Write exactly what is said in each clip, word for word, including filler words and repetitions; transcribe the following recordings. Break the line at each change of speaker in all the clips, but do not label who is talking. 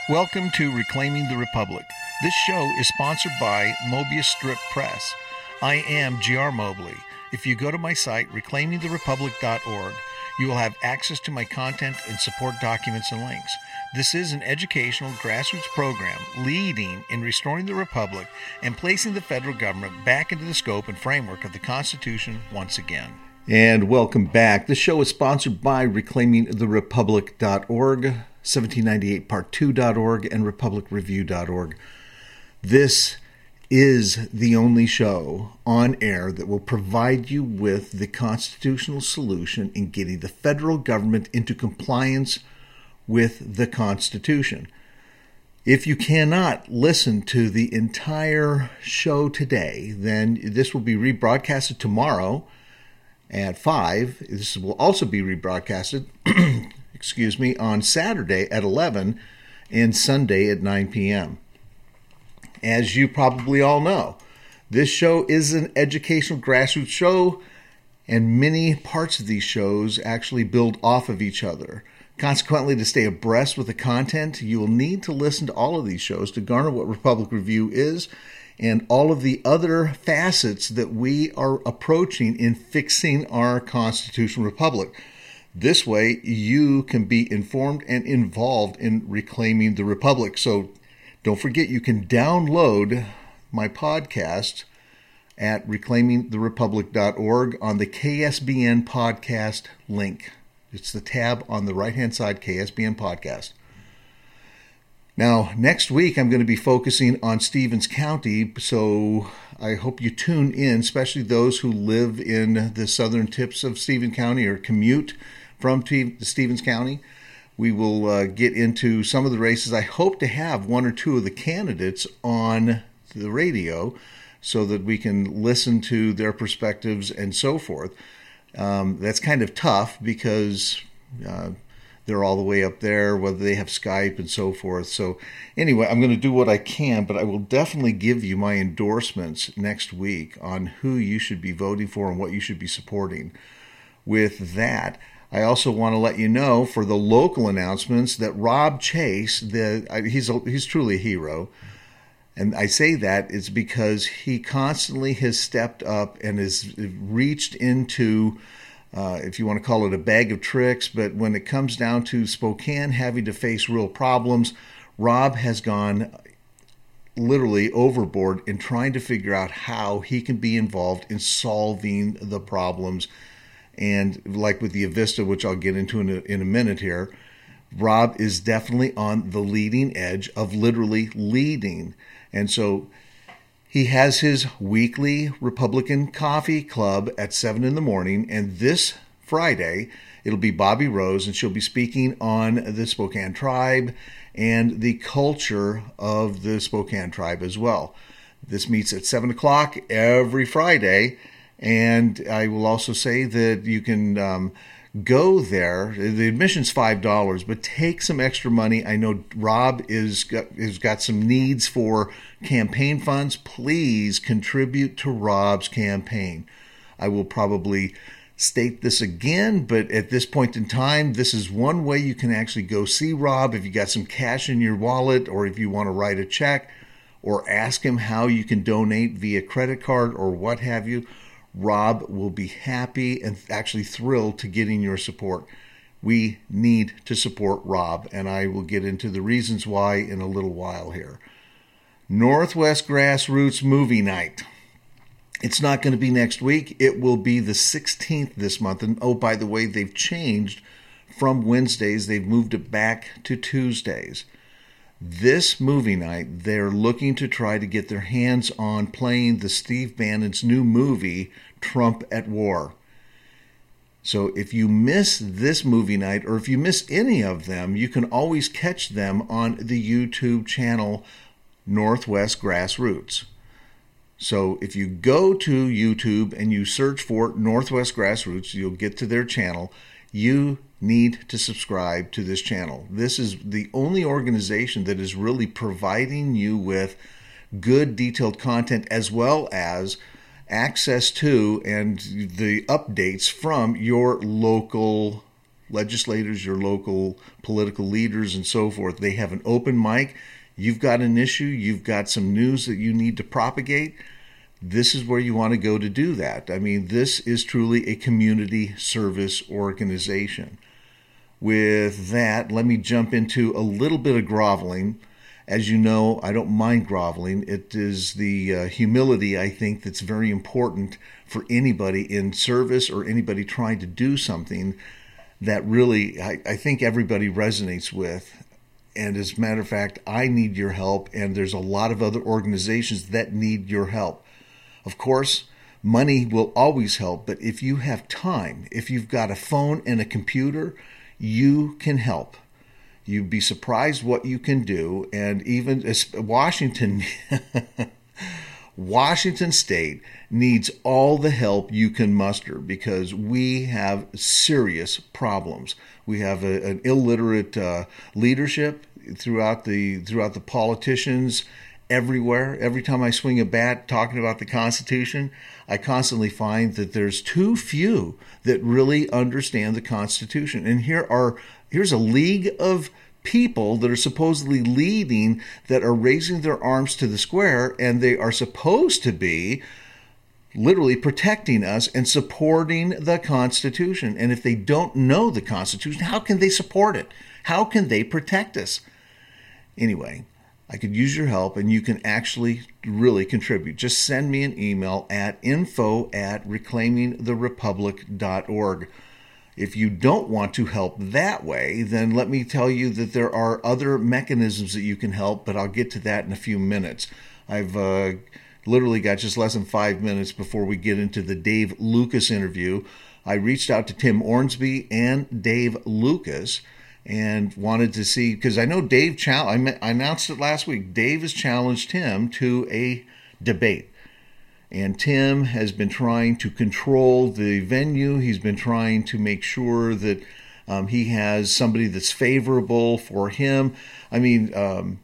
Welcome to Reclaiming the Republic. This show is sponsored by Mobius Strip Press. I am G R Mobley. If you go to my site, reclaiming the republic dot org, you will have access to my content and support documents and links. This is an educational grassroots program leading in restoring the Republic and placing the federal government back into the scope and framework of the Constitution once again. And welcome back. This show is sponsored by reclaiming the republic dot org, seventeen ninety-eight part two dot org, and republic review dot org. This is the only show on air that will provide you with the constitutional solution in getting the federal government into compliance with the Constitution. If you cannot listen to the entire show today, then this will be rebroadcasted tomorrow at five. This will also be rebroadcasted, excuse me, on Saturday at eleven and Sunday at nine p.m. As you probably all know, this show is an educational grassroots show, and many parts of these shows actually build off of each other. Consequently, to stay abreast with the content, you will need to listen to all of these shows to garner what Republic Review is and all of the other facets that we are approaching in fixing our constitutional republic. This way, you can be informed and involved in reclaiming the republic. So don't forget, you can download my podcast at reclaiming the republic dot org on the K S B N podcast link. It's the tab on the right-hand side, K S B N Podcast. Now, next week, I'm going to be focusing on Stevens County, so I hope you tune in, especially those who live in the southern tips of Stevens County or commute from Stevens County. We will uh, get into some of the races. I hope to have one or two of the candidates on the radio so that we can listen to their perspectives and so forth. Um, that's kind of tough because uh, they're all the way up there, whether they have Skype and so forth. So anyway, I'm going to do what I can, but I will definitely give you my endorsements next week on who you should be voting for and what you should be supporting. With that, I also want to let you know for the local announcements that Rob Chase, the he's a, he's truly a hero. And I say that is because he constantly has stepped up and has reached into, uh, if you want to call it a bag of tricks, but when it comes down to Spokane having to face real problems, Rob has gone literally overboard in trying to figure out how he can be involved in solving the problems. And like with the Avista, which I'll get into in a, in a minute here, Rob is definitely on the leading edge of literally leading. And so he has his weekly Republican Coffee Club at seven in the morning. And this Friday, it'll be Bobby Rose, and she'll be speaking on the Spokane Tribe and the culture of the Spokane Tribe as well. This meets at seven o'clock every Friday. And I will also say that you can um, go there. The admission's five dollars, but take some extra money. I know Rob is got, has got some needs for campaign funds. Please contribute to Rob's campaign. I will probably state this again, but at this point in time, this is one way you can actually go see Rob if you got some cash in your wallet, or if you want to write a check or ask him how you can donate via credit card or what have you. Rob will be happy and actually thrilled to getting your support. We need to support Rob, and I will get into the reasons why in a little while here. Northwest Grassroots Movie Night. It's not going to be next week. It will be the sixteenth this month. And oh, by the way, they've changed from Wednesdays. They've moved it back to Tuesdays. This movie night, they're looking to try to get their hands on playing the Steve Bannon's new movie, Trump at War. So if you miss this movie night, or if you miss any of them, you can always catch them on the YouTube channel Northwest Grassroots. So if you go to YouTube and you search for Northwest Grassroots, you'll get to their channel. You need to subscribe to this channel. This is the only organization that is really providing you with good detailed content, as well as access to and the updates from your local legislators, your local political leaders, and so forth. They have an open mic. You've got an issue. You've got some news that you need to propagate. This is where you want to go to do that. I mean, this is truly a community service organization. With that, let me jump into a little bit of groveling. As you know, I don't mind groveling. It is the uh, humility, I think, that's very important for anybody in service or anybody trying to do something that really, I, I think everybody resonates with. And as a matter of fact, I need your help, and there's a lot of other organizations that need your help. Of course, money will always help, but if you have time, if you've got a phone and a computer, you can help. You'd be surprised what you can do. And even Washington, Washington State needs all the help you can muster because we have serious problems. We have a, an illiterate uh, leadership throughout the throughout the politicians everywhere. Every time I swing a bat talking about the Constitution, I constantly find that there's too few that really understand the Constitution. And here are here's a league of people that are supposedly leading that are raising their arms to the square, and they are supposed to be literally protecting us and supporting the Constitution. And if they don't know the Constitution, how can they support it? How can they protect us? Anyway, I could use your help, and you can actually really contribute. Just send me an email at info at reclaiming the republic dot org. If you don't want to help that way, then let me tell you that there are other mechanisms that you can help, but I'll get to that in a few minutes. I've uh, literally got just less than five minutes before we get into the Dave Lucas interview. I reached out to Tim Ornsby and Dave Lucas and wanted to see, because I know Dave, chal- I, I announced it last week, Dave has challenged Tim to a debate. And Tim has been trying to control the venue. He's been trying to make sure that um, he has somebody that's favorable for him. I mean, um,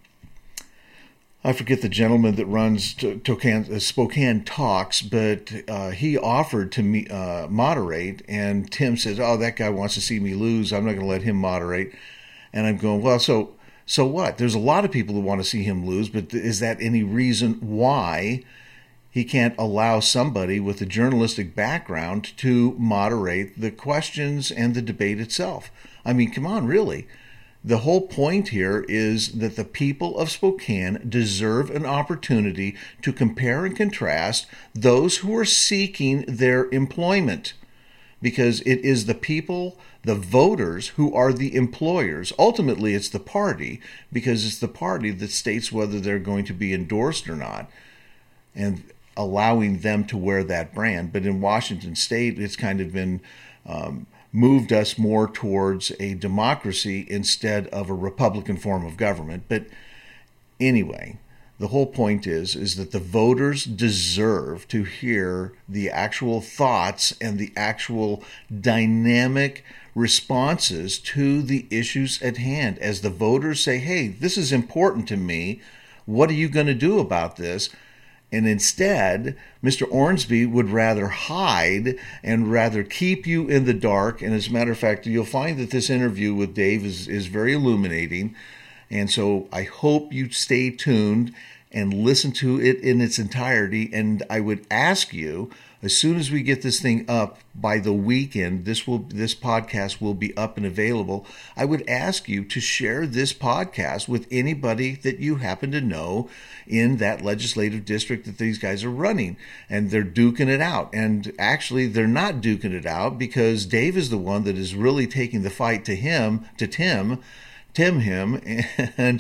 I forget the gentleman that runs to, to, uh, Spokane Talks, but uh, he offered to me, uh, moderate, and Tim says, oh, that guy wants to see me lose. I'm not going to let him moderate. And I'm going, well, so so what? There's a lot of people who want to see him lose, but is that any reason why he can't allow somebody with a journalistic background to moderate the questions and the debate itself? I mean, come on, really. The whole point here is that the people of Spokane deserve an opportunity to compare and contrast those who are seeking their employment, because it is the people, the voters, who are the employers. Ultimately, it's the party, because it's the party that states whether they're going to be endorsed or not, and allowing them to wear that brand. But in Washington State, it's kind of been um, moved us more towards a democracy instead of a Republican form of government. But anyway, the whole point is, is that the voters deserve to hear the actual thoughts and the actual dynamic responses to the issues at hand. As the voters say, hey, this is important to me. What are you going to do about this? And instead, Mister Ornsby would rather hide and rather keep you in the dark. And as a matter of fact, you'll find that this interview with Dave is, is very illuminating. And so I hope you stay tuned and listen to it in its entirety. And I would ask you, as soon as we get this thing up by the weekend, this will this podcast will be up and available. I would ask you to share this podcast with anybody that you happen to know in that legislative district that these guys are running, and they're duking it out. And actually, they're not duking it out, because Dave is the one that is really taking the fight to him, to Tim, Tim him, and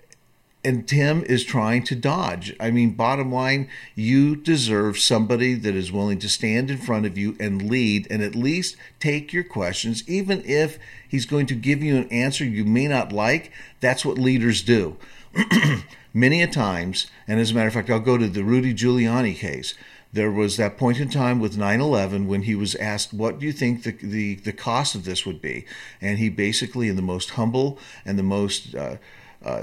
And Tim is trying to dodge. I mean, bottom line, you deserve somebody that is willing to stand in front of you and lead and at least take your questions, even if he's going to give you an answer you may not like. That's what leaders do. Many a times, and as a matter of fact, I'll go to the Rudy Giuliani case. There was that point in time with nine eleven when he was asked, what do you think the, the, the cost of this would be? And he basically, in the most humble and the most... Uh, uh,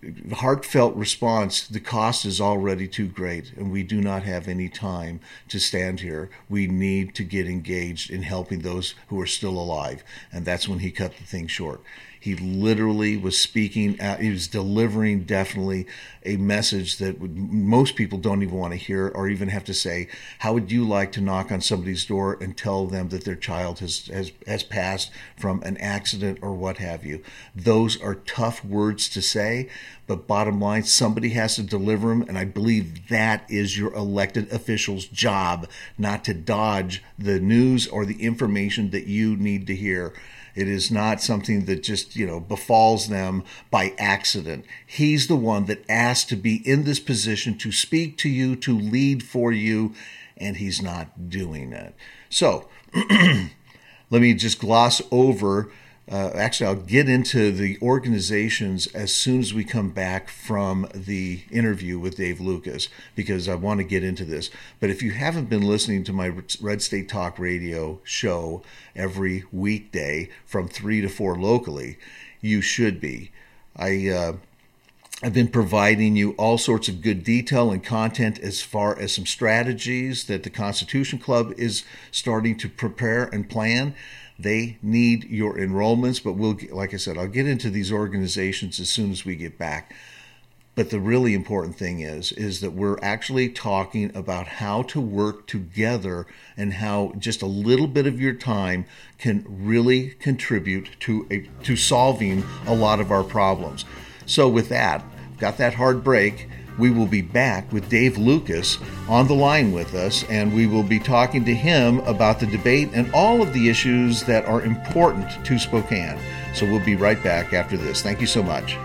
heartfelt response, the cost is already too great, and we do not have any time to stand here. We need to get engaged in helping those who are still alive. And that's when he cut the thing short. He literally was speaking, uh, he was delivering definitely a message that would, most people don't even want to hear or even have to say. How would you like to knock on somebody's door and tell them that their child has, has, has passed from an accident or what have you? Those are tough words to say, but bottom line, somebody has to deliver them, and I believe that is your elected official's job, not to dodge the news or the information that you need to hear. It is not something that just, you know, befalls them by accident. He's the one that asked to be in this position to speak to you, to lead for you, and he's not doing it. So let me just gloss over. Uh, actually, I'll get into the organizations as soon as we come back from the interview with Dave Lucas, because I want to get into this. But if you haven't been listening to my Red State Talk Radio show every weekday from three to four locally, you should be. I, uh, I've been providing you all sorts of good detail and content as far as some strategies that the Constitution Club is starting to prepare and plan. They need your enrollments, but we'll, like I said, I'll get into these organizations as soon as we get back. But the really important thing is, is that we're actually talking about how to work together and how just a little bit of your time can really contribute to a, to solving a lot of our problems. So with that, got that hard break. We will be back with Dave Lucas on the line with us, and we will be talking to him about the debate and all of the issues that are important to Spokane. So we'll be right back after this. Thank you so much.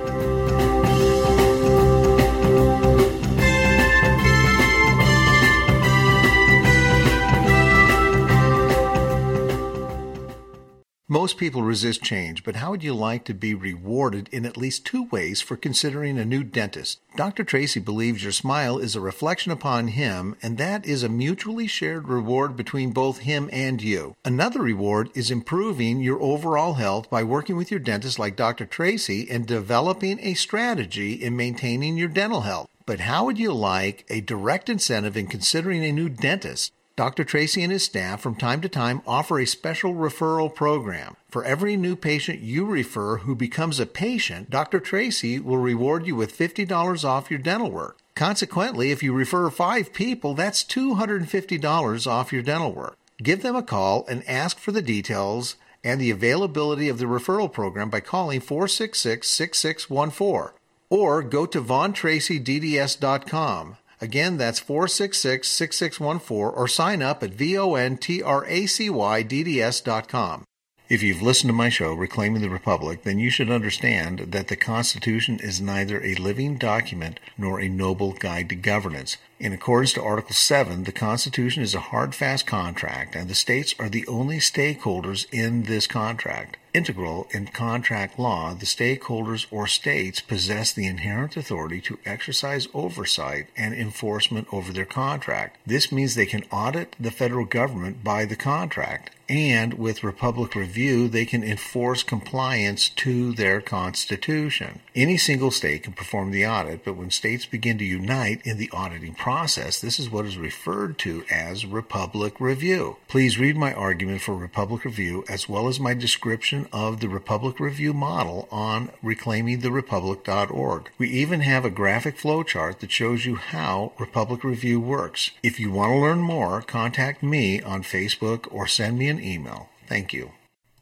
Most people resist change, but how would you like to be rewarded in at least two ways for considering a new dentist? Doctor Tracy believes your smile is a reflection upon him, and that is a mutually shared reward between both him and you. Another reward is improving your overall health by working with your dentist like Doctor Tracy and developing a strategy in maintaining your dental health. But how would you like a direct incentive in considering a new dentist? Doctor Tracy and his staff from time to time offer a special referral program. For every new patient you refer who becomes a patient, Doctor Tracy will reward you with fifty dollars off your dental work. Consequently, if you refer five people, that's two hundred fifty dollars off your dental work. Give them a call and ask for the details and the availability of the referral program by calling four six six, six six one four or go to von tracy d d s dot com. Again, that's four six six, six six one four or sign up at von tracy d d s dot com. If you've listened to my show, Reclaiming the Republic, then you should understand that the Constitution is neither a living document nor a noble guide to governance. In accordance to Article seven, the Constitution is a hard, fast contract, and the states are the only stakeholders in this contract. Integral in contract law, the stakeholders or states possess the inherent authority to exercise oversight and enforcement over their contract. This means they can audit the federal government by the contract, and with Republic Review, they can enforce compliance to their Constitution. Any single state can perform the audit, but when states begin to unite in the auditing process, this is what is referred to as Republic Review. Please read my argument for Republic Review as well as my description of the Republic Review model on reclaiming the republic dot org. We even have a graphic flowchart that shows you how Republic Review works. If you want to learn more, contact me on Facebook or send me an email. Thank you.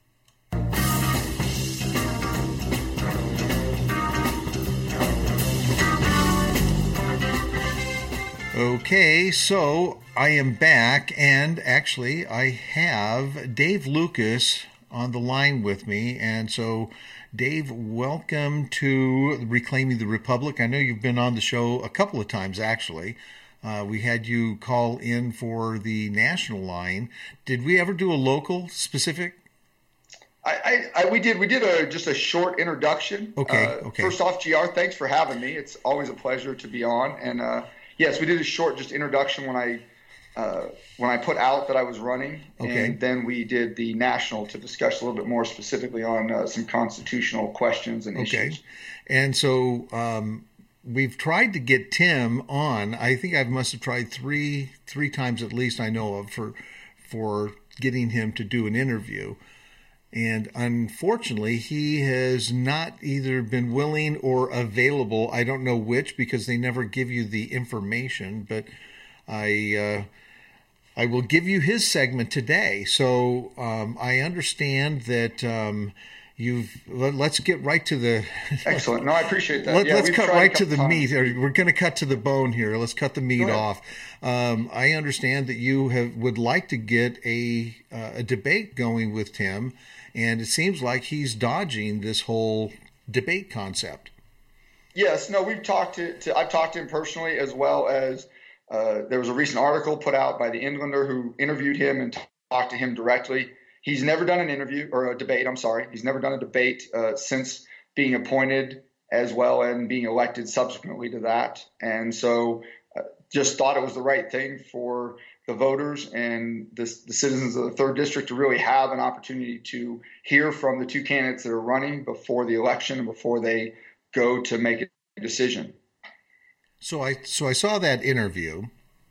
Okay, so I am back, and actually I have Dave Lucas on the line with me. And so, Dave, welcome to Reclaiming the Republic. I know you've been on the show a couple of times, actually. Uh, we had you call in for the national line. Did we ever do a local specific?
I, I, I we did. We did a just a short introduction.
Okay.
Uh,
okay.
First off, G R, thanks for having me. It's always a pleasure to be on. And uh, yes, we did a short just introduction when I uh, when I put out that I was running,
okay.
and then we did the national to discuss a little bit more specifically on uh, some constitutional questions and
okay.
issues.
And so um, we've tried to get Tim on. I think I must have tried three three times at least I know of for for getting him to do an interview. And unfortunately, he has not either been willing or available. I don't know which, because they never give you the information. But I uh, I will give you his segment today. So um, I understand that um, you've. Let, let's get right to the.
Excellent. No, I appreciate that.
Let,
yeah,
let's cut right to the
times.
meat. We're going to cut to the bone here. Let's cut the meat off. Um, I understand that you have would like to get a uh, a debate going with Tim. And it seems like he's dodging this whole debate concept.
Yes, no, we've talked to, to I've talked to him personally, as well as uh, there was a recent article put out by the Inlander who interviewed him and talked to him directly. He's never done an interview or a debate. I'm sorry. He's never done a debate uh, since being appointed, as well and being elected subsequently to that. And so uh, just thought it was the right thing for the voters and the, the citizens of the third district to really have an opportunity to hear from the two candidates that are running before the election and before they go to make a decision.
So I so I saw that interview,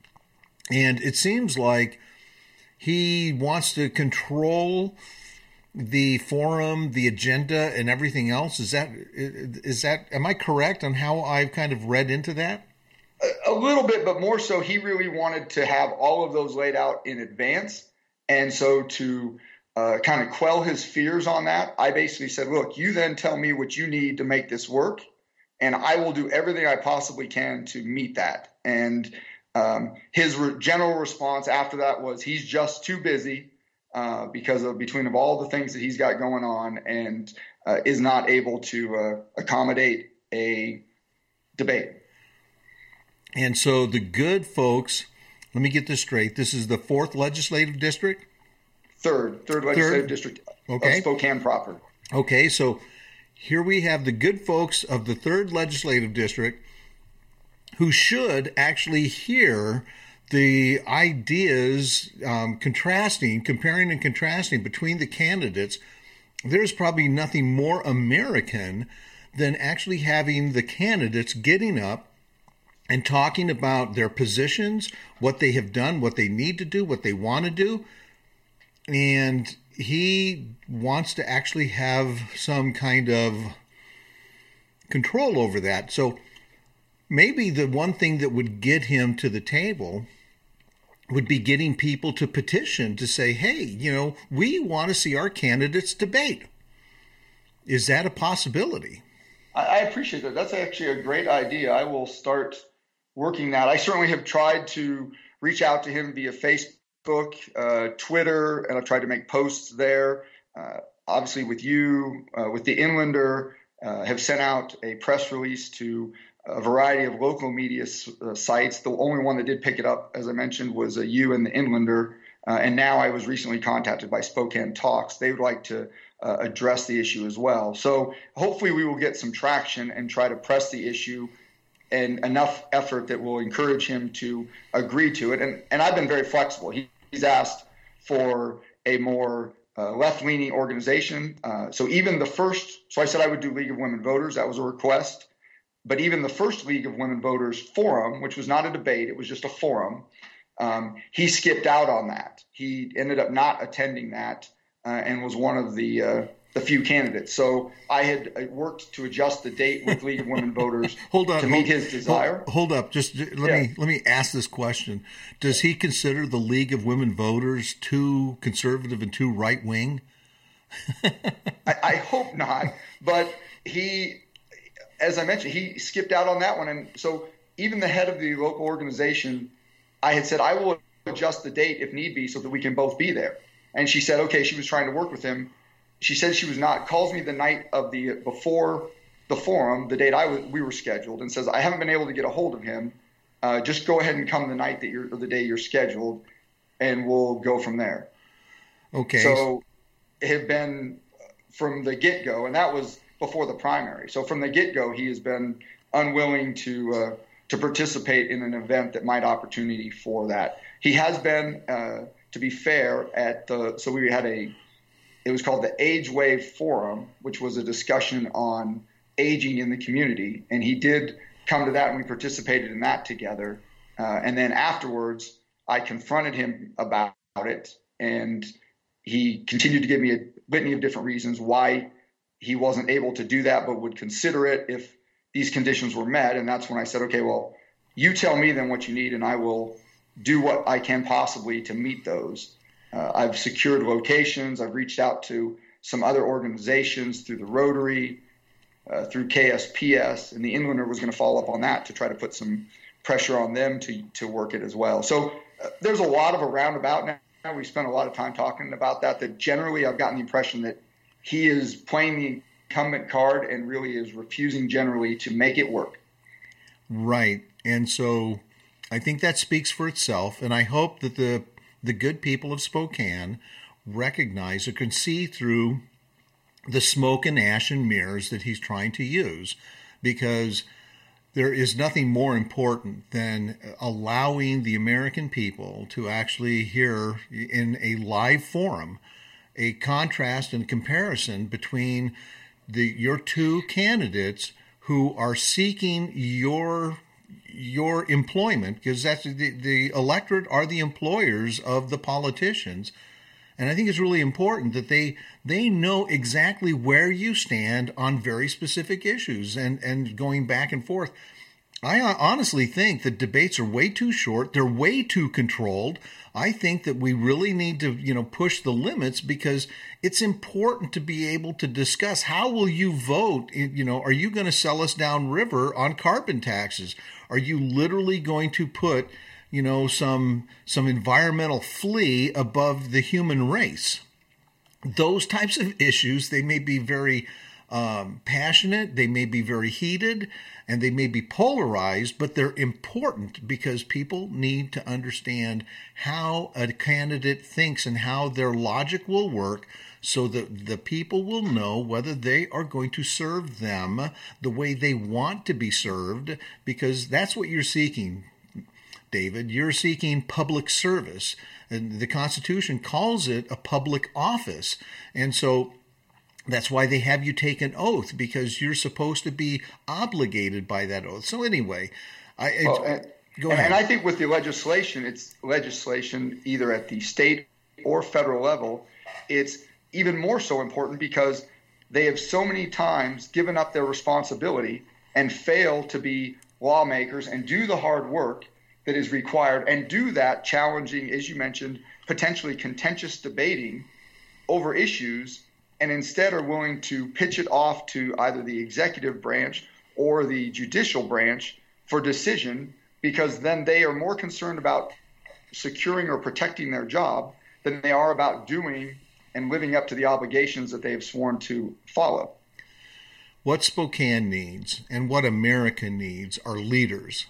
and it seems like he wants to control the forum, the agenda, and everything else. Is that is that am I correct on how I've kind of read into that?
A little bit, but more so, he really wanted to have all of those laid out in advance. And so to uh, kind of quell his fears on that, I basically said, look, you then tell me what you need to make this work, and I will do everything I possibly can to meet that. And um, his re- general response after that was he's just too busy uh, because of between of all the things that he's got going on, and uh, is not able to uh, accommodate a debate.
And so the good folks, let me get this straight. This is the fourth legislative district?
Third, third legislative
third.
district
okay.
of Spokane proper.
Okay, so here we have the good folks of the third legislative district who should actually hear the ideas um, contrasting, comparing and contrasting between the candidates. There's probably nothing more American than actually having the candidates getting up and talking about their positions, what they have done, what they need to do, what they want to do. And he wants to actually have some kind of control over that. So maybe the one thing that would get him to the table would be getting people to petition to say, hey, you know, we want to see our candidates debate. Is that a possibility?
I appreciate that. That's actually a great idea. I will start working that. I certainly have tried to reach out to him via Facebook, uh, Twitter, and I've tried to make posts there. Uh, obviously with you, uh, with the Inlander, uh, have sent out a press release to a variety of local media uh, sites. The only one that did pick it up, as I mentioned, was uh, you and the Inlander. Uh, and now I was recently contacted by Spokane Talks. They would like to uh, address the issue as well. So hopefully we will get some traction and try to press the issue and enough effort that will encourage him to agree to it. And, and I've been very flexible. He, he's asked for a more uh, left-leaning organization. Uh, so even the first, so I said I would do League of Women Voters. That was a request. But even the first League of Women Voters forum, which was not a debate, it was just a forum, um, he skipped out on that. He ended up not attending that uh, and was one of the uh, the few candidates. So I had worked to adjust the date with League of Women Voters
hold on,
to
hold,
meet his desire.
Hold, hold up, just let
yeah.
me let me ask this question: does he consider the League of Women Voters too conservative and too right wing?
I, I hope not, but he, as I mentioned, he skipped out on that one, and so even the head of the local organization, I had said I will adjust the date if need be so that we can both be there, and she said okay. She was trying to work with him. She said she was not, calls me the night of the, before the forum, the date I was, we were scheduled, and says, I haven't been able to get a hold of him. Uh, just go ahead and come the night that you're, or the day you're scheduled, and we'll go from there.
Okay.
So it had been from the get-go, and that was before the primary. So from the get-go, he has been unwilling to, uh, to participate in an event that might opportunity for that. He has been, uh, to be fair, at the, so we had a, it was called the Age Wave Forum, which was a discussion on aging in the community. And he did come to that, and we participated in that together. Uh, and then afterwards, I confronted him about it, and he continued to give me a litany of different reasons why he wasn't able to do that, but would consider it if these conditions were met. And that's when I said, okay, well, you tell me then what you need, and I will do what I can possibly to meet those. Uh, I've secured locations. I've reached out to some other organizations through the Rotary, uh, through K S P S, and the Inlander was going to follow up on that to try to put some pressure on them to, to work it as well. So uh, there's a lot of a roundabout now. We spent a lot of time talking about that, that generally I've gotten the impression that he is playing the incumbent card and really is refusing generally to make it work.
Right. And so I think that speaks for itself. And I hope that the, the good people of Spokane recognize or can see through the smoke and ash and mirrors that he's trying to use, because there is nothing more important than allowing the American people to actually hear in a live forum a contrast and comparison between the your two candidates who are seeking your your employment, because that's the, the electorate are the employers of the politicians. And I think it's really important that they they know exactly where you stand on very specific issues, and, and going back and forth. I honestly think that debates are way too short. They're way too controlled. I think that we really need to, you know, push the limits, because it's important to be able to discuss how will you vote. You know, are you going to sell us downriver on carbon taxes? Are you literally going to put, you know, some some environmental flea above the human race? Those types of issues, they may be very um, passionate, they may be very heated, and they may be polarized, but they're important because people need to understand how a candidate thinks and how their logic will work, so that the people will know whether they are going to serve them the way they want to be served, because that's what you're seeking, David. You're seeking public service, and the Constitution calls it a public office. And so that's why they have you take an oath, because you're supposed to be obligated by that oath. So anyway, I,
well, and,
go ahead.
And I think with the legislation, it's legislation either at the state or federal level. It's even more so important because they have so many times given up their responsibility and failed to be lawmakers and do the hard work that is required, and do that challenging, as you mentioned, potentially contentious debating over issues, and instead are willing to pitch it off to either the executive branch or the judicial branch for decision, because then they are more concerned about securing or protecting their job than they are about doing and living up to the obligations that they have sworn to follow.
What Spokane needs and what America needs are leaders.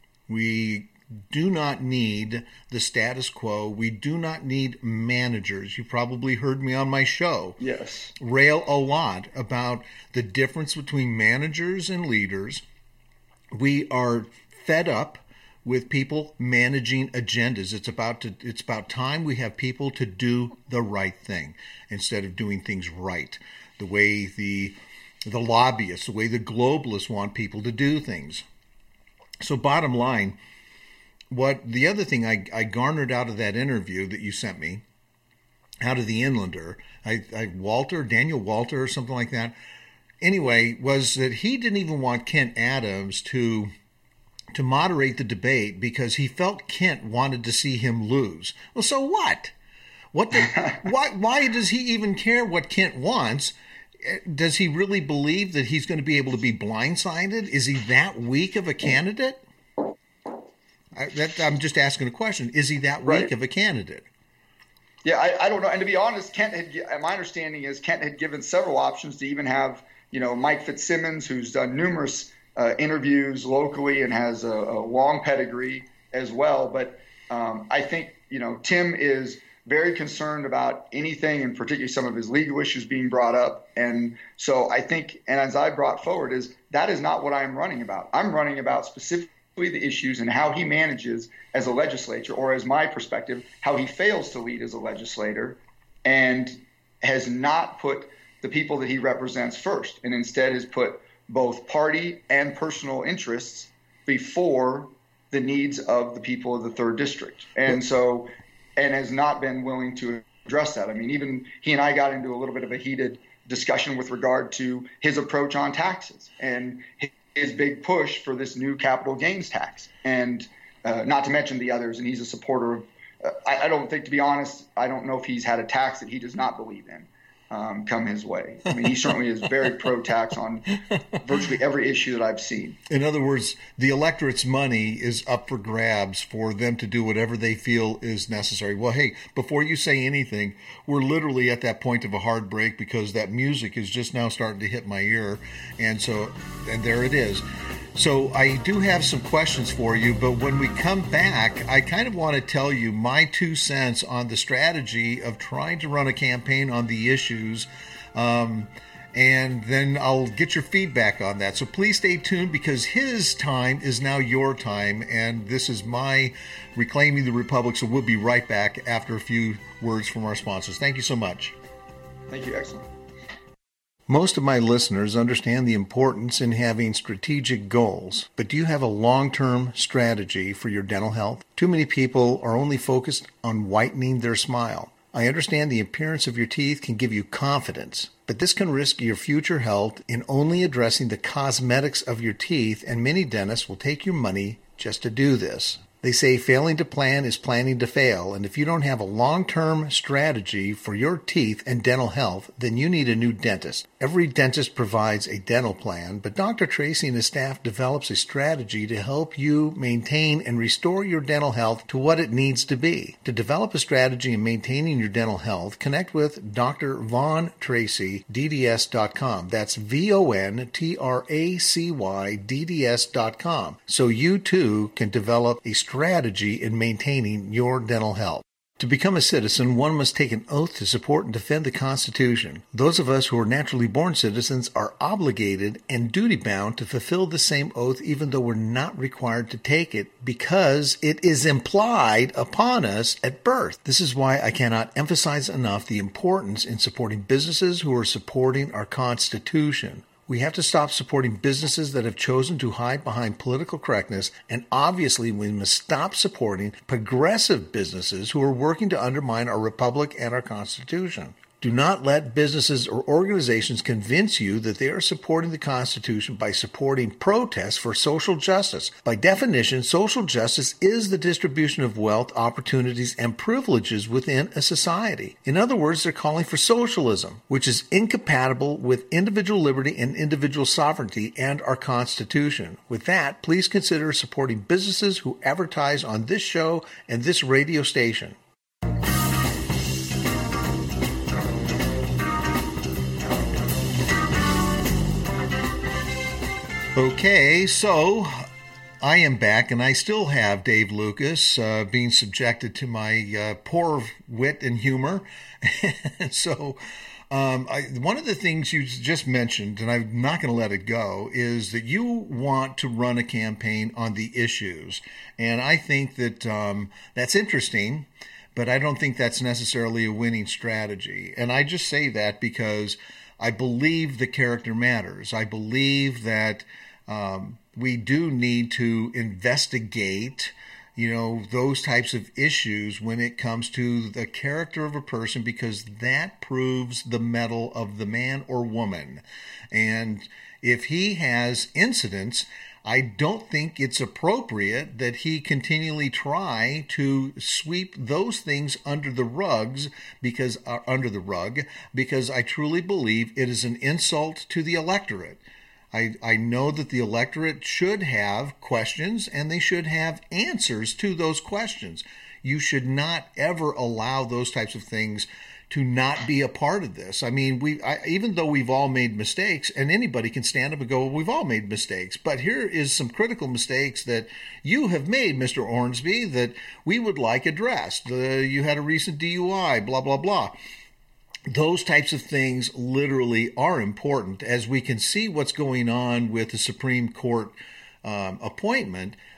We do not need the status quo. We do not need managers. You probably heard me on my show
yes.
rail a lot about the difference between managers and leaders. We are fed up with people managing agendas. It's about to, it's about time we have people to do the right thing instead of doing things right, the way the the lobbyists, the way the globalists want people to do things. So bottom line, what the other thing I, I garnered out of that interview that you sent me, out of the Inlander, I, I Walter, Daniel Walter or something like that, anyway, was that he didn't even want Kent Adams to to moderate the debate because he felt Kent wanted to see him lose. Well, so what? What? The, why? Why does he even care what Kent wants? Does he really believe that he's going to be able to be blindsided? Is he that weak of a candidate? I, that, I'm just asking a question. Is he that weak
right.
of a candidate?
Yeah, I, I don't know. And to be honest, Kent had, my understanding is Kent had given several options to even have, you know, Mike Fitzsimmons, who's done numerous uh, interviews locally and has a, a long pedigree as well. But um, I think, you know, Tim is very concerned about anything, and particularly some of his legal issues being brought up. And so I think, and as I brought forward, is that is not what I'm running about. I'm running about specific the issues and how he manages as a legislature, or as my perspective, how he fails to lead as a legislator and has not put the people that he represents first, and instead has put both party and personal interests before the needs of the people of the third district. And so, and has not been willing to address that. I mean, even he and I got into a little bit of a heated discussion with regard to his approach on taxes and his big push for this new capital gains tax, and uh, not to mention the others. And he's a supporter of, uh, I, I don't think, to be honest, I don't know if he's had a tax that he does not believe in um, come his way. I mean, he certainly is very pro-tax on virtually every issue that I've seen.
In other words, the electorate's money is up for grabs for them to do whatever they feel is necessary. Well, hey, before you say anything, we're literally at that point of a hard break because that music is just now starting to hit my ear. And so, and there it is. So I do have some questions for you, but when we come back, I kind of want to tell you my two cents on the strategy of trying to run a campaign on the issues, um, and then I'll get your feedback on that. So please stay tuned, because his time is now your time, and this is my Reclaiming the Republic, so we'll be right back after a few words from our sponsors. Thank you so much.
Thank you. Excellent.
Most of my listeners understand the importance in having strategic goals, but do you have a long-term strategy for your dental health? Too many people are only focused on whitening their smile. I understand the appearance of your teeth can give you confidence, but this can risk your future health in only addressing the cosmetics of your teeth, and many dentists will take your money just to do this. They say failing to plan is planning to fail, and if you don't have a long-term strategy for your teeth and dental health, then you need a new dentist. Every dentist provides a dental plan, but Doctor Tracy and his staff develops a strategy to help you maintain and restore your dental health to what it needs to be. To develop a strategy in maintaining your dental health, connect with Doctor Von Tracy, D D S dot com. That's V O N T R A C Y, D D S dot com, so you too can develop a strategy strategy in maintaining your dental health. To become a citizen, one must take an oath to support and defend the Constitution. Those of us who are naturally born citizens are obligated and duty-bound to fulfill the same oath, even though we're not required to take it, because it is implied upon us at birth. This is why I cannot emphasize enough the importance in supporting businesses who are supporting our Constitution. We have to stop supporting businesses that have chosen to hide behind political correctness, and obviously we must stop supporting progressive businesses who are working to undermine our republic and our Constitution. Do not let businesses or organizations convince you that they are supporting the Constitution by supporting protests for social justice. By definition, social justice is the distribution of wealth, opportunities, and privileges within a society. In other words, they're calling for socialism, which is incompatible with individual liberty and individual sovereignty and our Constitution. With that, please consider supporting businesses who advertise on this show and this radio station. Okay, so I am back, and I still have Dave Lucas uh, being subjected to my uh, poor wit and humor. And so um, I, one of the things you just mentioned, and I'm not going to let it go, is that you want to run a campaign on the issues. And I think that um, that's interesting, but I don't think that's necessarily a winning strategy. And I just say that because I believe the character matters. I believe that um, we do need to investigate, you know, those types of issues when it comes to the character of a person, because that proves the mettle of the man or woman. And if he has incidents, I don't think it's appropriate that he continually try to sweep those things under the rugs because uh, under the rug because I truly believe it is an insult to the electorate. I, I know that the electorate should have questions, and they should have answers to those questions. You should not ever allow those types of things to not be a part of this. I mean, we I, even though we've all made mistakes, and anybody can stand up and go, well, we've all made mistakes, but here is some critical mistakes that you have made, Mister Ormsby, that we would like addressed. Uh, you had a recent D U I, blah, blah, blah. Those types of things literally are important. As we can see what's going on with the Supreme Court um, appointment,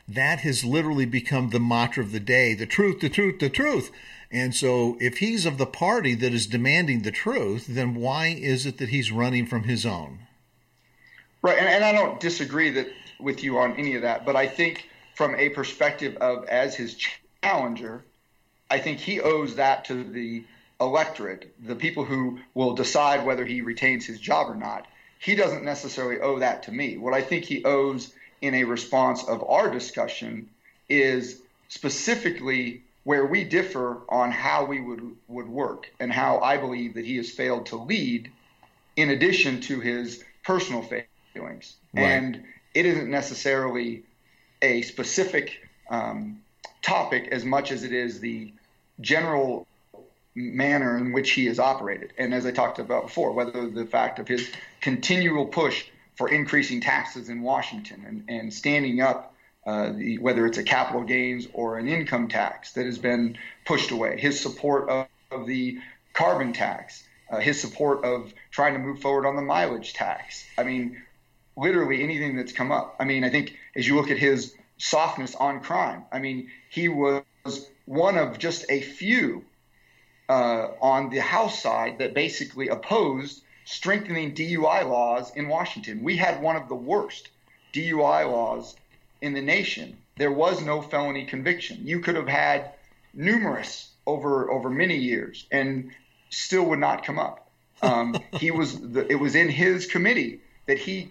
that has literally become the mantra of the day, the truth, the truth, the truth. And so if he's of the party that is demanding the truth, then why is it that he's running from his own?
Right, and, and I don't disagree that with you on any of that, but I think from a perspective of as his challenger, I think he owes that to the electorate, the people who will decide whether he retains his job or not. He doesn't necessarily owe that to me. What I think he owes in a response of our discussion is specifically where we differ on how we would, would work and how I believe that he has failed to lead in addition to his personal failings. Right. And it isn't necessarily a specific um, topic as much as it is the general manner in which he has operated. And as I talked about before, whether the fact of his continual push for increasing taxes in Washington and, and standing up, uh, the, whether it's a capital gains or an income tax that has been pushed away, his support of, of the carbon tax, uh, his support of trying to move forward on the mileage tax. I mean, literally anything that's come up. I mean, I think as you look at his softness on crime, I mean, he was one of just a few uh, on the House side that basically opposed strengthening D U I laws in Washington. We had one of the worst D U I laws in the nation. There was no felony conviction. You could have had numerous over over many years and still would not come up. Um, he was the, it was in his committee that he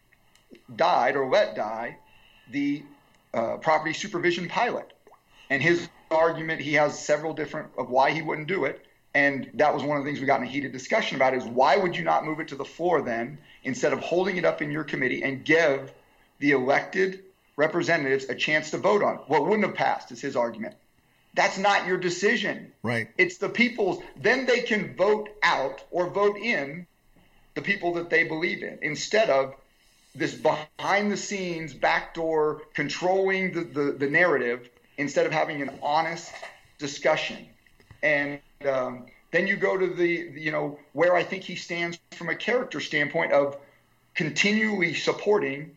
died or let die the uh, property supervision pilot. And his argument, he has several different of why he wouldn't do it. And that was one of the things we got in a heated discussion about is why would you not move it to the floor then instead of holding it up in your committee and give the elected representatives a chance to vote on it? What wouldn't have passed is his argument. That's not your decision.
Right.
It's the people's. Then they can vote out or vote in the people that they believe in instead of this behind the scenes backdoor controlling the, the, the narrative instead of having an honest discussion. And um, then you go to the, you know, where I think he stands from a character standpoint of continually supporting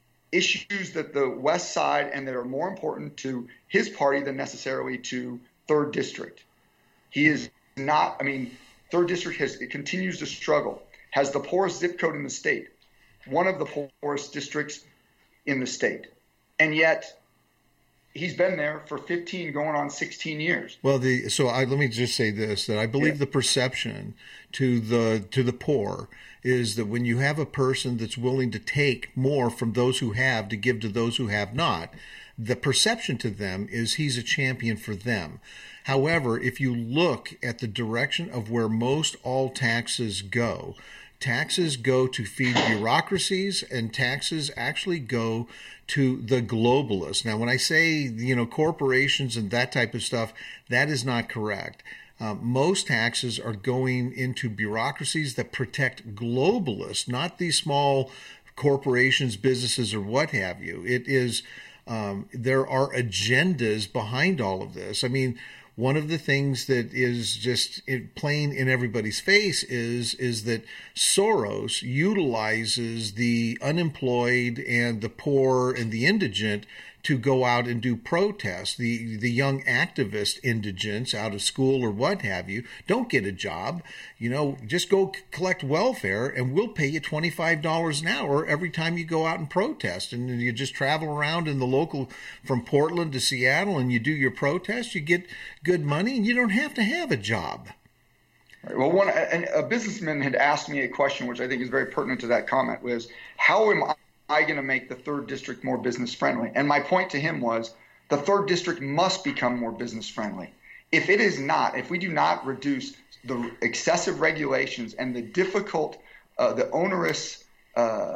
issues that the West Side and that are more important to his party than necessarily to third District. He is not, I mean, third District has, it continues to struggle, has the poorest zip code in the state, one of the poorest districts in the state. And yet he's been there for fifteen going on sixteen years.
Well, the so I, let me just say this, that I believe yeah. the perception to the to the poor is that when you have a person that's willing to take more from those who have to give to those who have not, the perception to them is he's a champion for them. However, if you look at the direction of where most all taxes go, taxes go to feed bureaucracies, and taxes actually go to the globalists. Now, when I say, you know, corporations and that type of stuff, that is not correct. Uh, most taxes are going into bureaucracies that protect globalists, not these small corporations, businesses, or what have you. It is, um, there are agendas behind all of this. I mean, one of the things that is just plain in everybody's face is is that Soros utilizes the unemployed and the poor and the indigent to go out and do protests. The the young activist indigents out of school or what have you don't get a job. You know, just go c- collect welfare and we'll pay you twenty-five dollars an hour every time you go out and protest. And you just travel around in the local from Portland to Seattle and you do your protest, you get good money and you don't have to have a job.
Right. Well, one and a businessman had asked me a question, which I think is very pertinent to that comment, was how am I I going to make the third district more business friendly? And my point to him was the third district must become more business friendly. If it is not, if we do not reduce the excessive regulations and the difficult, uh, the onerous uh,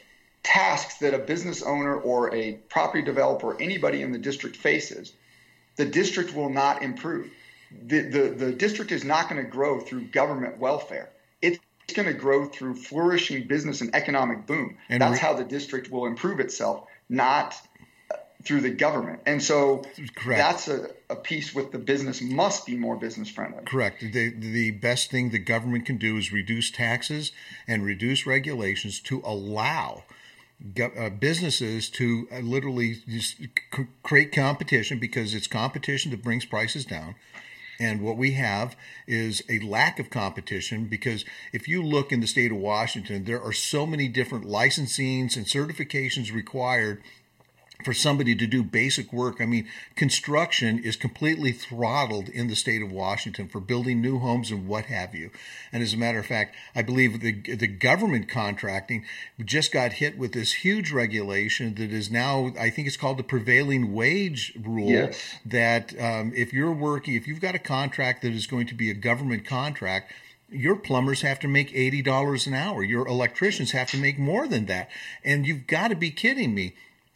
tasks that a business owner or a property developer or anybody in the district faces, the district will not improve. The, the, the district is not going to grow through government welfare. It's It's going to grow through flourishing business and economic boom. And that's re- how the district will improve itself, not through the government. And so Correct. that's a, a piece with the business must be more business friendly.
Correct. The, the best thing the government can do is reduce taxes and reduce regulations to allow uh, businesses to uh, literally just c- create competition, because it's competition that brings prices down. And what we have is a lack of competition, because if you look in the state of Washington, there are so many different licensings and certifications required for somebody to do basic work. I mean, construction is completely throttled in the state of Washington for building new homes and what have you. And as a matter of fact, I believe the the government contracting just got hit with this huge regulation that is now, I think it's called the prevailing wage rule.
Yes.
That um, if you're working, if you've got a contract that is going to be a government contract, your plumbers have to make eighty dollars an hour. Your electricians have to make more than that. And you've got to be kidding me.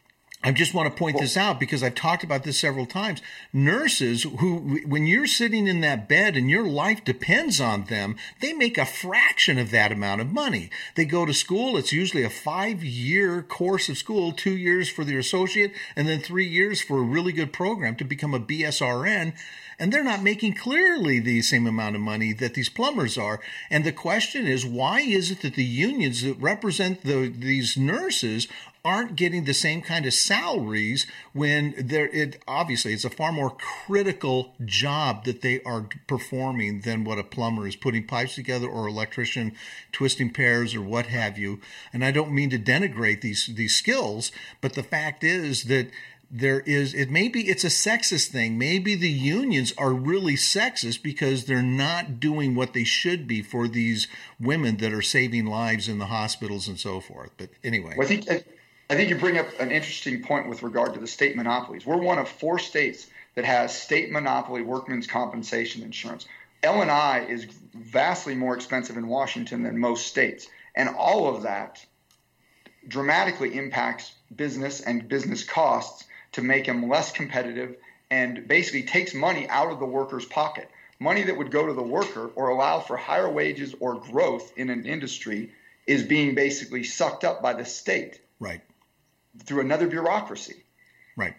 I just want to point this out because I've talked about this several times. Nurses who, when you're sitting in that bed and your life depends on them, they make a fraction of that amount of money. They go to school. It's usually a five-year course of school, two years for their associate, and then three years for a really good program to become a B S R N. And they're not making clearly the same amount of money that these plumbers are. And the question is, why is it that the unions that represent the, these nurses aren't getting the same kind of salaries when they're, it obviously it's a far more critical job that they are performing than what a plumber is, putting pipes together, or electrician twisting pairs or what have you. And I don't mean to denigrate these these skills, but the fact is that there is, it maybe it's a sexist thing. Maybe the unions are really sexist because they're not doing what they should be for these women that are saving lives in the hospitals and so forth. But anyway.
Well, I think I think you bring up an interesting point with regard to the state monopolies. We're one of four states that has state monopoly workmen's compensation insurance. L and I is vastly more expensive in Washington than most states. And all of that dramatically impacts business and business costs to make them less competitive, and basically takes money out of the worker's pocket. Money that would go to the worker or allow for higher wages or growth in an industry is being basically sucked up by the state.
Right.
Through another bureaucracy.
Right.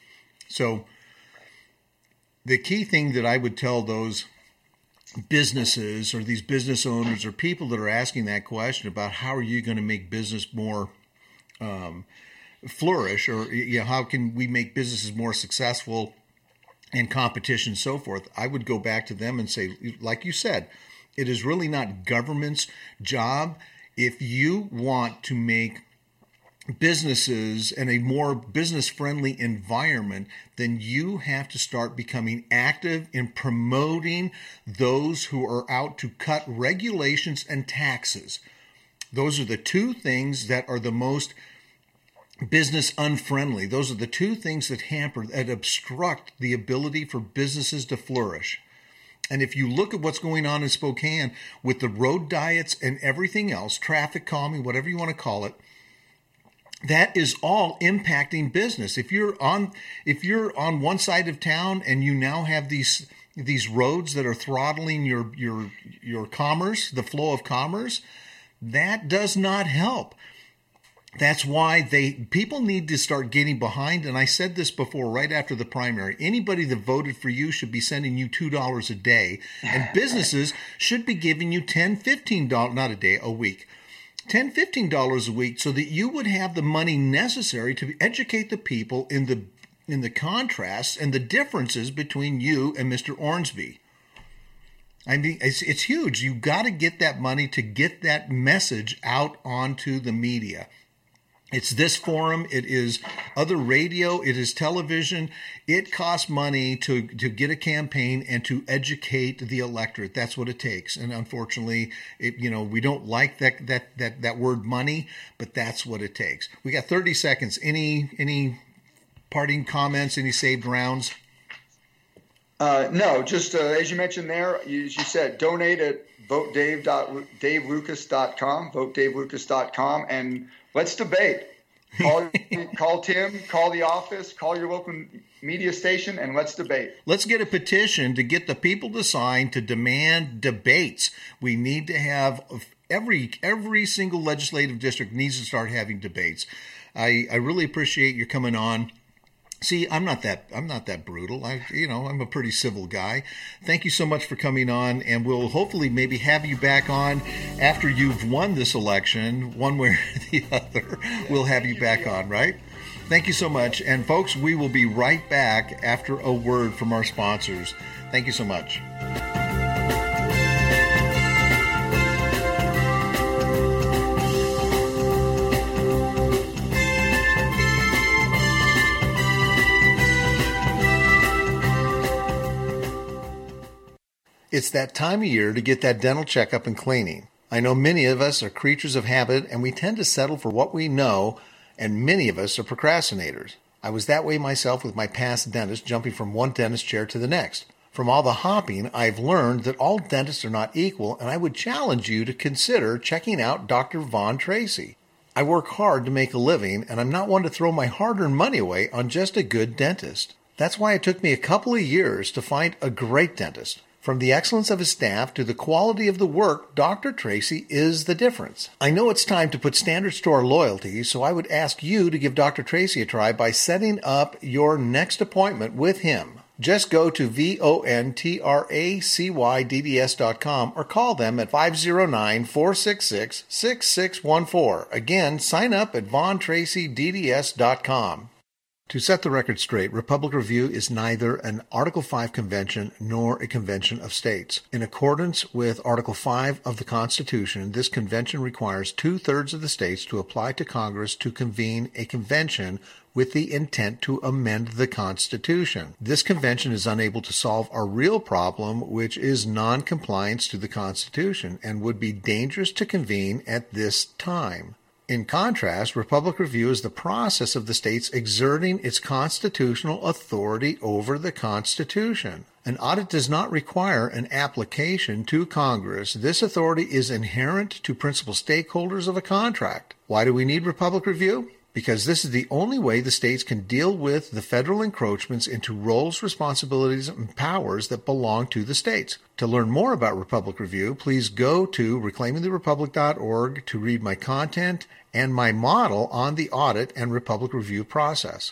So the key thing that I would tell those businesses or these business owners or people that are asking that question about how are you going to make business more um, flourish, or you know, how can we make businesses more successful in competition and so forth, I would go back to them and say, like you said, it is really not government's job. If you want to make businesses in a more business-friendly environment, then you have to start becoming active in promoting those who are out to cut regulations and taxes. Those are the two things that are the most business unfriendly. Those are the two things that hamper, that obstruct the ability for businesses to flourish. And if you look at what's going on in Spokane with the road diets and everything else, traffic calming, whatever you want to call it, that is all impacting business. If you're on, if you're on one side of town and you now have these these roads that are throttling your your your commerce, the flow of commerce, that does not help. That's why they people need to start getting behind. And I said this before, right after the primary. Anybody that voted for you should be sending you two dollars a day, and businesses should be giving you ten dollars, fifteen dollars, not a day, a week. ten dollars, fifteen dollars a week, so that you would have the money necessary to educate the people in the in the contrasts and the differences between you and Mister Ormsby. I mean, it's, it's huge. You've got to get that money to get that message out onto the media. It's this forum, it is other radio, it is television. It costs money to, to get a campaign and to educate the electorate. That's what it takes. And unfortunately, it, you know, we don't like that, that, that, that word money, but that's what it takes. We got thirty seconds. Any, any parting comments, any saved rounds?
Uh, no, just uh, as you mentioned there, you, as you said, donate at vote dave dave lucas dot com, vote dave lucas dot com, and let's debate. Call, call Tim, call the office, call your local media station, and let's debate.
Let's get a petition to get the people to sign to demand debates. We need to have every every single legislative district needs to start having debates. I, I really appreciate you coming on. See, I'm not that I'm not that brutal. I, you know, I'm a pretty civil guy. Thank you so much for coming on, and we'll hopefully maybe have you back on after you've won this election, one way or the other. We'll have you back on, right? Thank you so much. And folks, we will be right back after a word from our sponsors. Thank you so much. It's that time of year to get that dental checkup and cleaning. I know many of us are creatures of habit, and we tend to settle for what we know, and many of us are procrastinators. I was that way myself with my past dentist, jumping from one dentist chair to the next. From all the hopping, I've learned that all dentists are not equal, and I would challenge you to consider checking out Doctor Vaughn Tracy. I work hard to make a living, and I'm not one to throw my hard-earned money away on just a good dentist. That's why it took me a couple of years to find a great dentist. From the excellence of his staff to the quality of the work, Doctor Tracy is the difference. I know it's time to put standards to our loyalty, so I would ask you to give Doctor Tracy a try by setting up your next appointment with him. Just go to V O N T R A C Y D D S dot com or call them at five oh nine, four six six, six six one four. Again, sign up at Vaughn Tracy D D S dot com. To set the record straight, Republic Review is neither an Article five convention nor a convention of states. In accordance with Article five of the Constitution, this convention requires two-thirds of the states to apply to Congress to convene a convention with the intent to amend the Constitution. This convention is unable to solve our real problem, which is non-compliance to the Constitution, and would be dangerous to convene at this time. In contrast, Republic Review is the process of the states exerting its constitutional authority over the Constitution. An audit does not require an application to Congress. This authority is inherent to principal stakeholders of a contract. Why do we need Republic Review? Because this is the only way the states can deal with the federal encroachments into roles, responsibilities, and powers that belong to the states. To learn more about Republic Review, please go to reclaiming the republic dot org to read my content and my model on the audit and Republic Review process.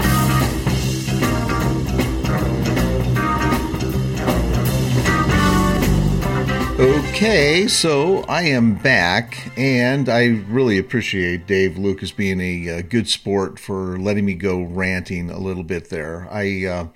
Okay, so I am back, and I really appreciate Dave Lucas being a, a good sport for letting me go ranting a little bit there. I uh,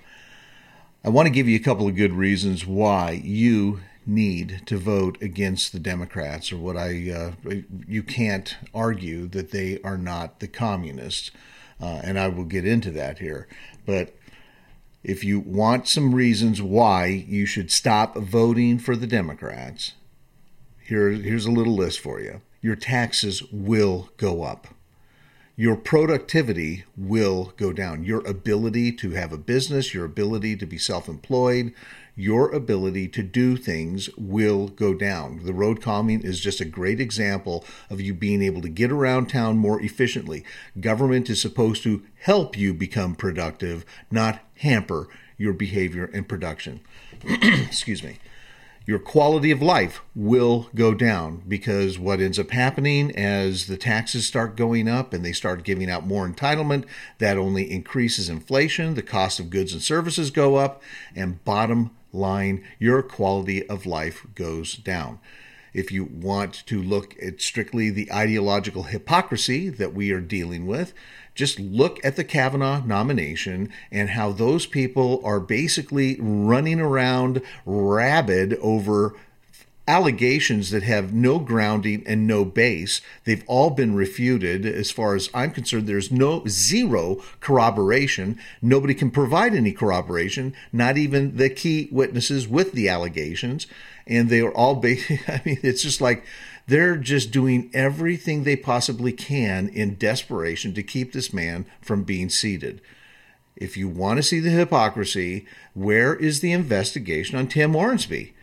I want to give you a couple of good reasons why you need to vote against the Democrats, or what I uh, you can't argue that they are not the communists, uh, and I will get into that here, but if you want some reasons why you should stop voting for the Democrats, here, here's a little list for you. Your taxes will go up. Your productivity will go down. Your ability to have a business, your ability to be self-employed, your ability to do things will go down. The road calming is just a great example of you being able to get around town more efficiently. Government is supposed to help you become productive, not hamper your behavior and production. Excuse me. Your quality of life will go down, because what ends up happening as the taxes start going up and they start giving out more entitlement, that only increases inflation, the cost of goods and services go up, and bottom line, your quality of life goes down. If you want to look at strictly the ideological hypocrisy that we are dealing with, just look at the Kavanaugh nomination and how those people are basically running around rabid over allegations that have no grounding and no base. They've all been refuted. As far as I'm concerned, there's no zero corroboration. Nobody can provide any corroboration, not even the key witnesses with the allegations. And they are all, ba- I mean, it's just like they're just doing everything they possibly can in desperation to keep this man from being seated. If you want to see the hypocrisy, where is the investigation on Tim Ormsby?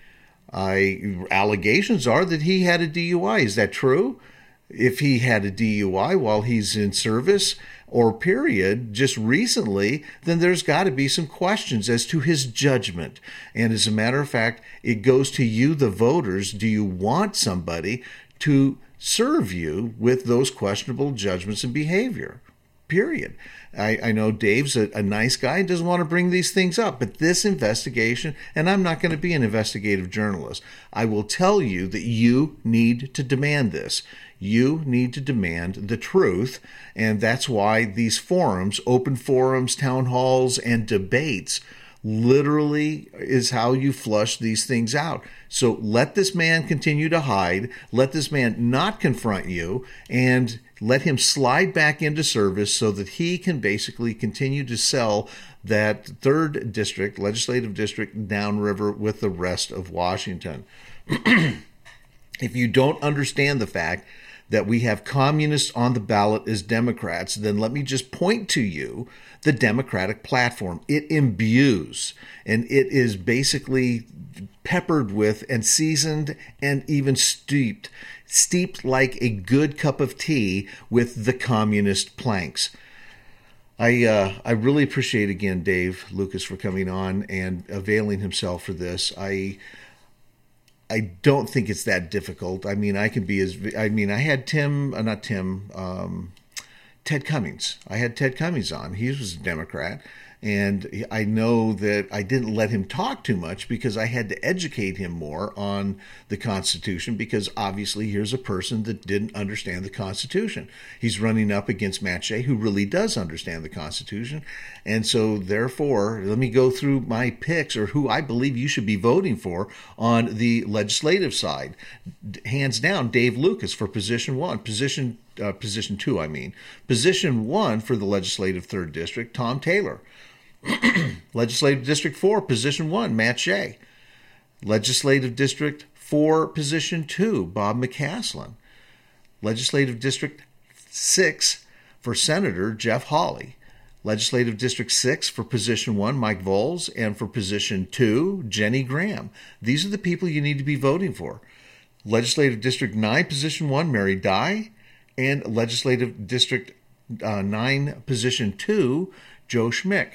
I, allegations are that he had a D U I. Is that true? If he had a D U I while he's in service or period just recently, then there's got to be some questions as to his judgment. And as a matter of fact, it goes to you, the voters. Do you want somebody to serve you with those questionable judgments and behavior? period. I, I know Dave's a, a nice guy and doesn't want to bring these things up, but this investigation, and I'm not going to be an investigative journalist, I will tell you that you need to demand this. You need to demand the truth, and that's why these forums, open forums, town halls, and debates literally is how you flush these things out. So let this man continue to hide, let this man not confront you, and let him slide back into service so that he can basically continue to sell that third district, legislative district, downriver with the rest of Washington. If you don't understand the fact that we have communists on the ballot as Democrats, then let me just point to you the Democratic platform. It imbues, and it is basically peppered with and seasoned and even steeped, steeped like a good cup of tea with the communist planks. I uh, I really appreciate again Dave Lucas for coming on and availing himself for this. I I don't think it's that difficult. I mean, I can be as I mean, I had Tim, uh, not Tim, um, Ted Cummings. I had Ted Cummings on. He was a Democrat. And I know that I didn't let him talk too much because I had to educate him more on the Constitution, because obviously here's a person that didn't understand the Constitution. He's running up against Matt Shea, who really does understand the Constitution. And so therefore, let me go through my picks, or who I believe you should be voting for on the legislative side. Hands down, Dave Lucas for position one. Position uh, position two, I mean. Position one for the legislative third district, Tom Taylor. Legislative District four, Position one, Matt Shea. Legislative District four, Position two, Bob McCaslin. Legislative District six for Senator Jeff Hawley. Legislative District six for Position one, Mike Voles, and for Position two, Jenny Graham. These are the people you need to be voting for. Legislative District nine, Position one, Mary Dye, and Legislative District uh, nine, Position two, Joe Schmick.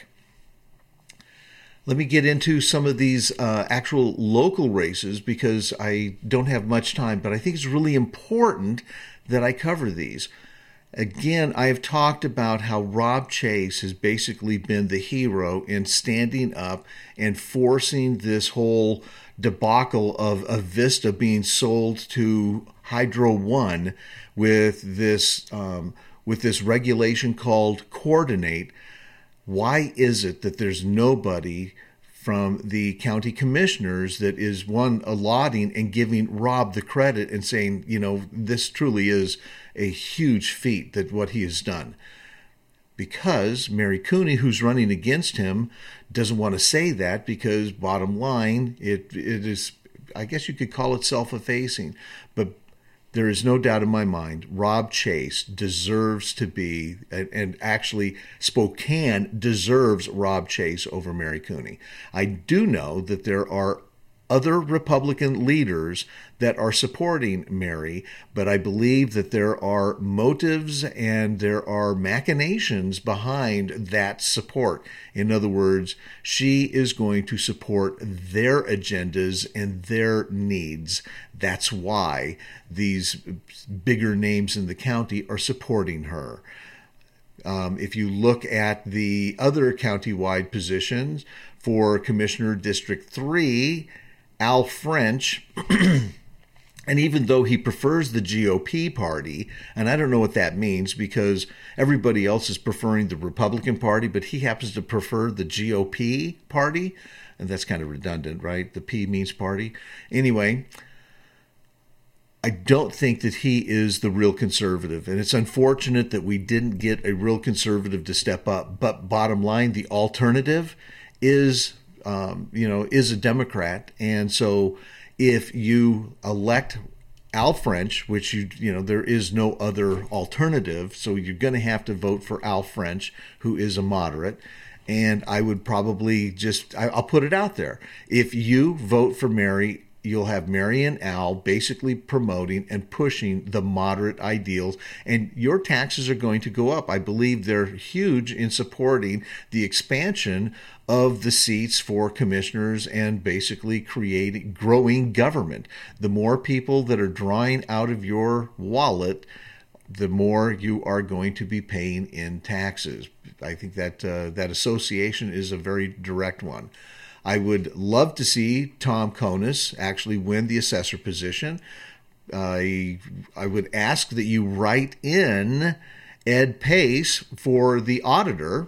Let me get into some of these uh, actual local races because I don't have much time, but I think it's really important that I cover these. Again, I've talked about how Rob Chase has basically been the hero in standing up and forcing this whole debacle of Avista being sold to Hydro One with this um, with this regulation called Coordinate. Why is it that there's nobody from the county commissioners that is, one, allotting and giving Rob the credit and saying, you know, this truly is a huge feat that what he has done? Because Mary Cooney, who's running against him, doesn't want to say that because, bottom line, it it is, I guess you could call it self-effacing. But there is no doubt in my mind, Rob Chase deserves to be, and actually Spokane deserves Rob Chase over Mary Cooney. I do know that there are other Republican leaders that are supporting Mary, but I believe that there are motives and there are machinations behind that support. In other words, she is going to support their agendas and their needs. That's why these bigger names in the county are supporting her. Um, if you look at the other countywide positions for Commissioner District three, Al French, and even though he prefers the G O P party, and I don't know what that means because everybody else is preferring the Republican Party, but he happens to prefer the G O P party, and that's kind of redundant, right? The P means party. Anyway, I don't think that he is the real conservative, and it's unfortunate that we didn't get a real conservative to step up, but bottom line, the alternative is Um, you know, is a Democrat. And so if you elect Al French, which you, you know, there is no other alternative. So you're going to have to vote for Al French, who is a moderate. And I would probably just, I, I'll put it out there. If you vote for Mary, you'll have Mary and Al basically promoting and pushing the moderate ideals, and your taxes are going to go up. I believe they're huge in supporting the expansion of the seats for commissioners and basically creating, growing government. The more people that are drawing out of your wallet the more you are going to be paying in taxes. I think that uh, that association is a very direct one. I would love to see Tom Konis actually win the assessor position. I I would ask that you write in Ed Pace for the auditor.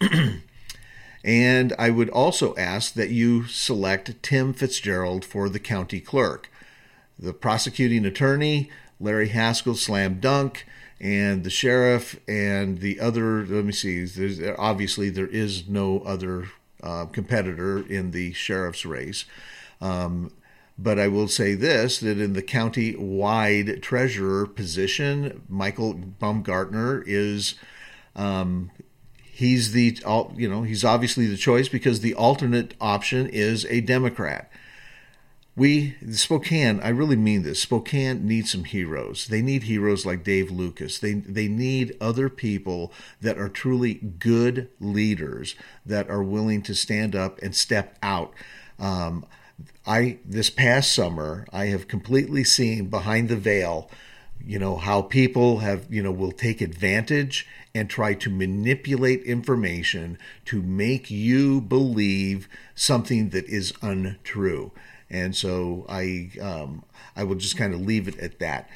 And I would also ask that you select Tim Fitzgerald for the county clerk. The prosecuting attorney, Larry Haskell, slam dunk, and the sheriff and the other, let me see, there's, obviously there is no other uh, competitor in the sheriff's race. Um, but I will say this, that in the county-wide treasurer position, Michael Baumgartner is... Um, He's the, you know, he's obviously the choice because the alternate option is a Democrat. We, Spokane, I really mean this, Spokane needs some heroes. They need heroes like Dave Lucas. They they need other people that are truly good leaders that are willing to stand up and step out. Um, I this past summer, I have completely seen behind the veil, you know, how people have, you know, will take advantage and try to manipulate information to make you believe something that is untrue. And so I um, I will just kind of leave it at that.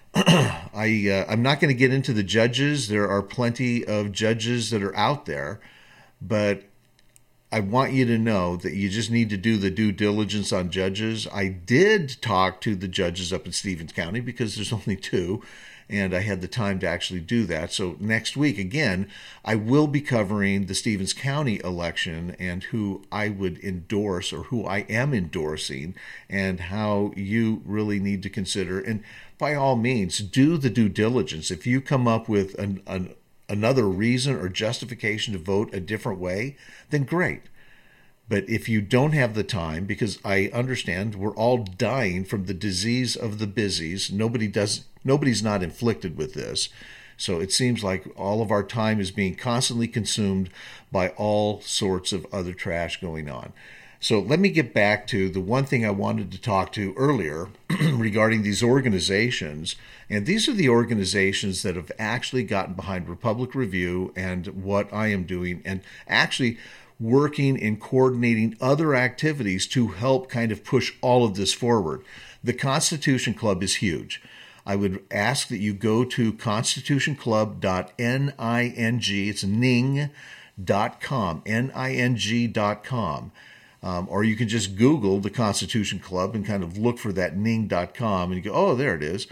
I, uh, I'm not going to get into the judges. There are plenty of judges that are out there, but I want you to know that you just need to do the due diligence on judges. I did talk to the judges up in Stevens County because there's only two, and I had the time to actually do that. So next week, again, I will be covering the Stevens County election and who I would endorse or who I am endorsing and how you really need to consider. And by all means, do the due diligence. If you come up with an, an another reason or justification to vote a different way, then great. But if you don't have the time, because I understand we're all dying from the disease of the busies, nobody does, nobody's not inflicted with this. So it seems like all of our time is being constantly consumed by all sorts of other trash going on. So let me get back to the one thing I wanted to talk to earlier regarding these organizations. And these are the organizations that have actually gotten behind Republic Review and what I am doing and actually working and coordinating other activities to help kind of push all of this forward. The Constitution Club is huge. I would ask that you go to constitution club dot ning. It's ning dot com, N I N G dot com. Um, or you can just Google the Constitution Club and kind of look for that ning dot com and you go, oh, there it is.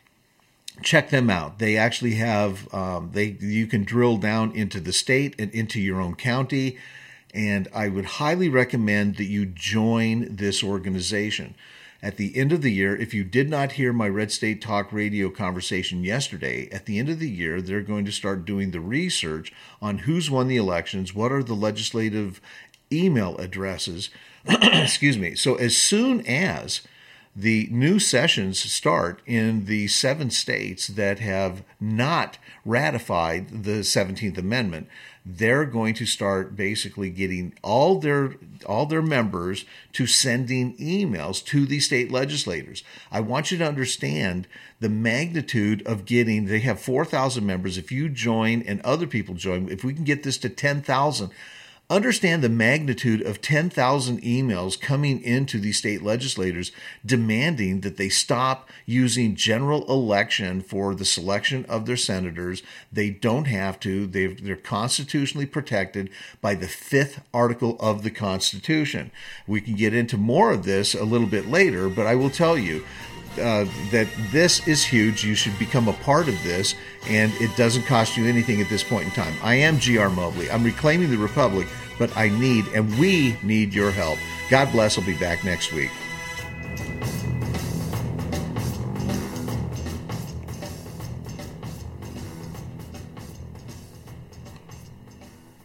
Check them out. They actually have, um, they you can drill down into the state and into your own county. And I would highly recommend that you join this organization. At the end of the year, if you did not hear my Red State Talk Radio conversation yesterday, at the end of the year, they're going to start doing the research on who's won the elections, what are the legislative email addresses, excuse me. So as soon as the new sessions start in the seven states that have not ratified the seventeenth Amendment, they're going to start basically getting all their all their members to sending emails to the state legislators. I want you to understand the magnitude of getting, they have four thousand members. If you join and other people join, if we can get this to ten thousand, understand the magnitude of ten thousand emails coming into the state legislators demanding that they stop using general election for the selection of their senators. They don't have to. They've, they're constitutionally protected by the fifth article of the Constitution. We can get into more of this a little bit later, but I will tell you Uh, that this is huge. You should become a part of this, and it doesn't cost you anything at this point in time. I am G R Mobley. I'm reclaiming the Republic, but I need, and we need your help. God bless. I'll be back next week.